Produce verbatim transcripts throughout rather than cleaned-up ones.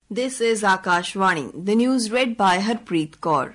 This is Akashvani. The news read by Harpreet Kaur.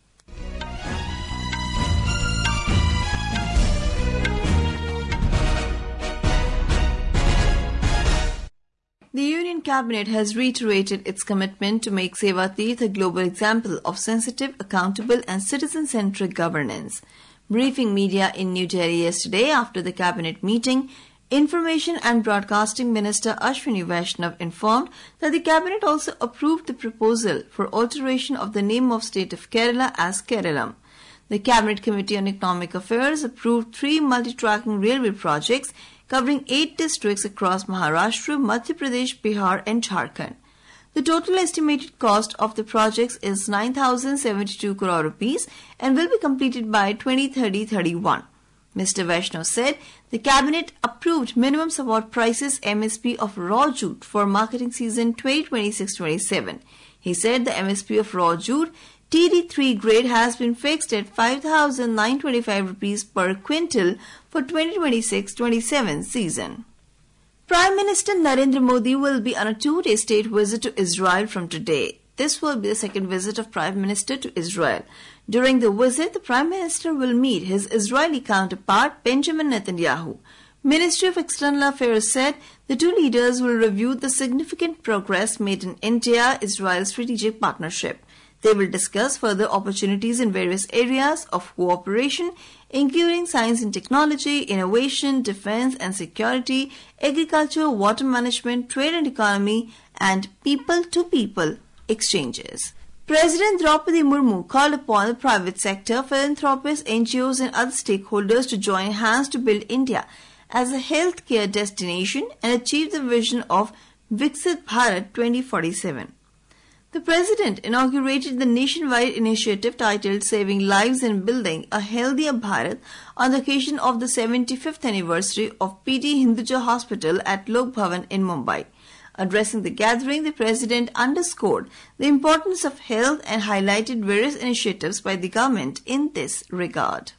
The Union Cabinet has reiterated its commitment to make Seva Tirth a global example of sensitive, accountable and citizen-centric governance. Briefing media in New Delhi yesterday after the Cabinet meeting, Information and Broadcasting Minister Ashwini Vaishnav informed that the Cabinet also approved the proposal for alteration of the name of state of Kerala as Keralam. The Cabinet Committee on Economic Affairs approved three multi-tracking railway projects covering eight districts across Maharashtra, Madhya Pradesh, Bihar and Jharkhand. The total estimated cost of the projects is nine thousand seventy-two crore rupees and will be completed by twenty thirty to thirty-one. Mister Vaishnav said the Cabinet approved minimum support prices M S P of raw jute for marketing season twenty twenty-six twenty-seven. He said the M S P of raw jute T D three grade has been fixed at five thousand nine hundred twenty-five rupees per quintal for twenty twenty-six twenty-seven season. Prime Minister Narendra Modi will be on a two-day state visit to Israel from today. This will be the second visit of Prime Minister to Israel. During the visit, the Prime Minister will meet his Israeli counterpart Benjamin Netanyahu. Ministry of External Affairs said the two leaders will review the significant progress made in India-Israel strategic partnership. They will discuss further opportunities in various areas of cooperation, including science and technology, innovation, defense and security, agriculture, water management, trade and economy, and people-to-people exchanges. President Draupadi Murmu called upon the private sector, philanthropists, N G Os and other stakeholders to join hands to build India as a healthcare destination and achieve the vision of Viksit Bharat twenty forty-seven. The President inaugurated the nationwide initiative titled Saving Lives and Building a Healthier Bharat on the occasion of the seventy-fifth anniversary of P T Hinduja Hospital at Lok Bhavan in Mumbai. Addressing the gathering, the President underscored the importance of health and highlighted various initiatives by the government in this regard.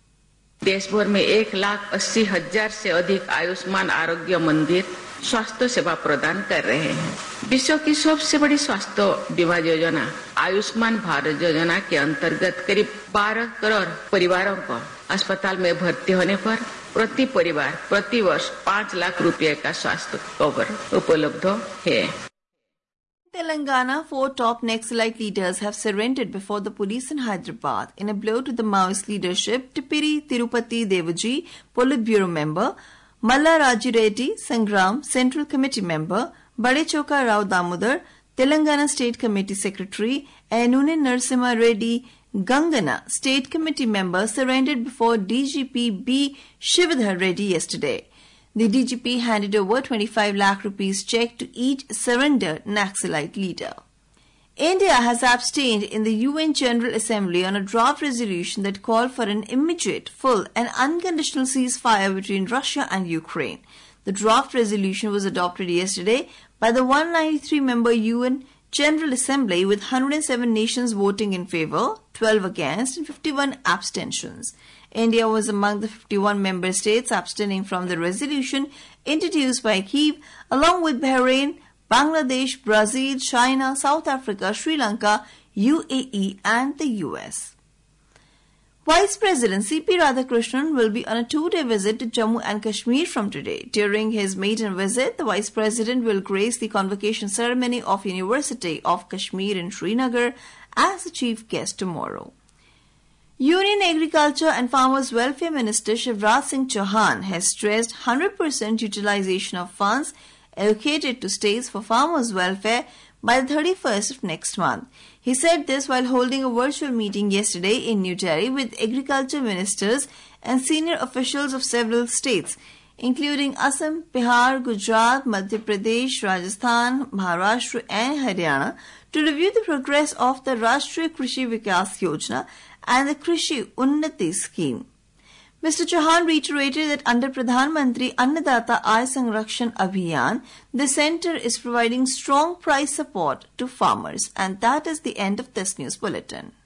देश भर में एक लाख अस्सी हजार से अधिक आयुष्मान आरोग्य मंदिर स्वास्थ्य सेवा प्रदान कर रहे हैं। विश्व की सबसे बड़ी स्वास्थ्य बीमा योजना आयुष्मान भारत योजना के अंतर्गत करीब बारह करोड़ परिवारों को अस्पताल में भर्ती होने पर प्रति परिवार प्रति वर्ष पाँच लाख रुपए का स्वास्थ्य कवर उपलब्ध है। Telangana, four top Naxalite leaders have surrendered before the police in Hyderabad in a blow to the Maoist leadership. Tipiri Tirupati Devaji, Politburo member, Malla Raji Reddy, Sangram, Central Committee member, Badechoka Rao Damodar, Telangana State Committee Secretary, and Nune Narasimha Reddy, Gangana, State Committee member, surrendered before D G P B. Shivadhar Reddy yesterday. The D G P handed over twenty-five lakh rupees check to each surrendered Naxalite leader. India has abstained in the U N General Assembly on a draft resolution that called for an immediate, full and unconditional ceasefire between Russia and Ukraine. The draft resolution was adopted yesterday by the one hundred ninety-three member U N General Assembly with one hundred seven nations voting in favour, twelve against and fifty-one abstentions. India was among the fifty-one member states abstaining from the resolution introduced by Kyiv, along with Bahrain, Bangladesh, Brazil, China, South Africa, Sri Lanka, U A E and the U S. Vice President C P Radhakrishnan will be on a two-day visit to Jammu and Kashmir from today. During his maiden visit, the Vice President will grace the convocation ceremony of University of Kashmir in Srinagar as the chief guest tomorrow. Union Agriculture and Farmers Welfare Minister Shivraj Singh Chauhan has stressed one hundred percent utilization of funds allocated to states for farmers' welfare by the thirty-first of next month. He said this while holding a virtual meeting yesterday in New Delhi with agriculture ministers and senior officials of several states, including Assam, Bihar, Gujarat, Madhya Pradesh, Rajasthan, Maharashtra and Haryana, to review the progress of the Rashtriya Krishi Vikas Yojana and the Krishi Unnati scheme. Mister Chauhan reiterated that under Pradhan Mantri Annadata Aay Sanrakshan Abhiyan, the centre is providing strong price support to farmers. And that is the end of this news bulletin.